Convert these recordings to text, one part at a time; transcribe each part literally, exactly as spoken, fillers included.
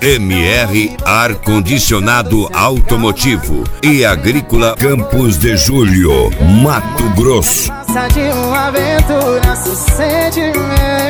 M R Ar-Condicionado Automotivo e Agrícola Campos de Julho, Mato Grosso. Passa de uma aventura sem sentimento.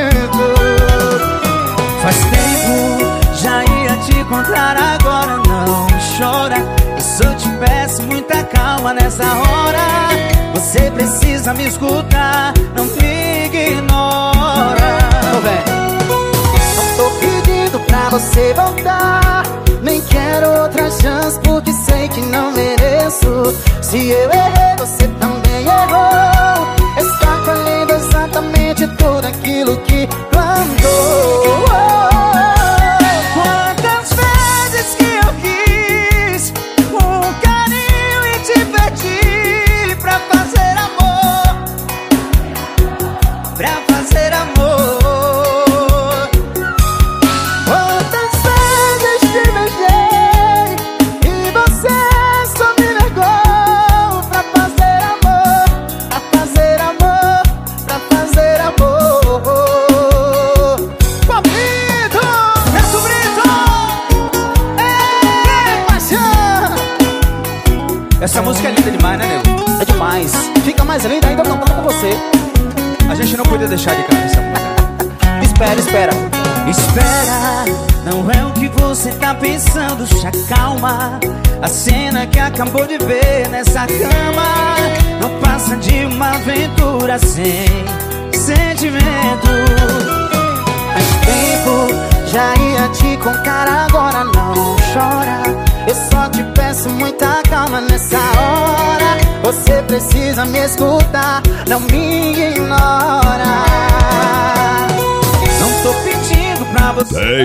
Faz tempo, já ia te encontrar, agora não chora. Eu só te peço muita calma nessa hora. Você precisa me escutar, não me ignora. Ô, véi, não tô pedindo pra você voltar, nem quero outra chance porque sei que não mereço. Se eu errei, você também errou. Está colhendo exatamente tudo aquilo que plantou. Quantas vezes que eu quis um carinho e te pedi pra fazer amor, pra fazer amor. Quantas vezes te beijei e você só me negou pra fazer amor, pra fazer amor, pra fazer amor. Pablito, Neto Brito, ei, paixão. Essa música é linda demais, né, nego? É demais. Fica mais linda ainda cantando com você. A gente não podia deixar de cantar essa música. Espera, espera. Espera, não é o que você tá pensando. Já calma, a cena que acabou de ver nessa cama não passa de uma aventura sem sentimento. Faz tempo, já ia te contar, agora não chora. Eu só te peço muita calma nessa hora. Você precisa me escutar, não me ignora. Não tô pedindo pra você.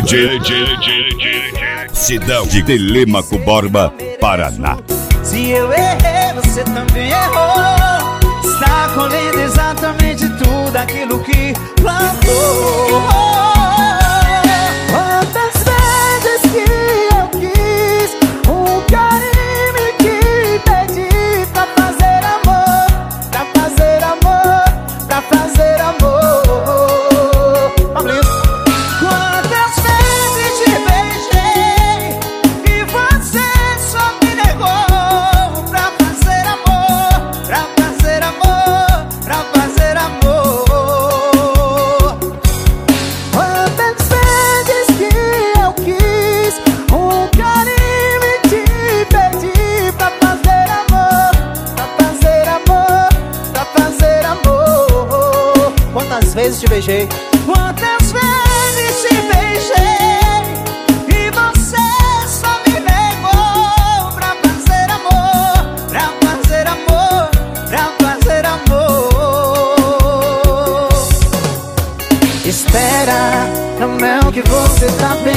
Cidade de Telêmaco Borba, Paraná. Se eu errei, você também errou. Está colhendo exatamente tudo aquilo que plantou. Quantas vezes que eu quis um carinho e te pedi pra fazer amor, pra fazer amor, pra fazer amor. Quantas vezes te beijei e você só me negou pra fazer amor, pra fazer amor, pra fazer amor. Quantas vezes que eu quis um carinho e te pedi pra fazer amor, pra fazer amor, pra fazer amor. Quantas vezes te beijei? Quantas vezes te beijei e você só me negou pra fazer amor, pra fazer amor, pra fazer amor. Espera, não é o que você tá pensando.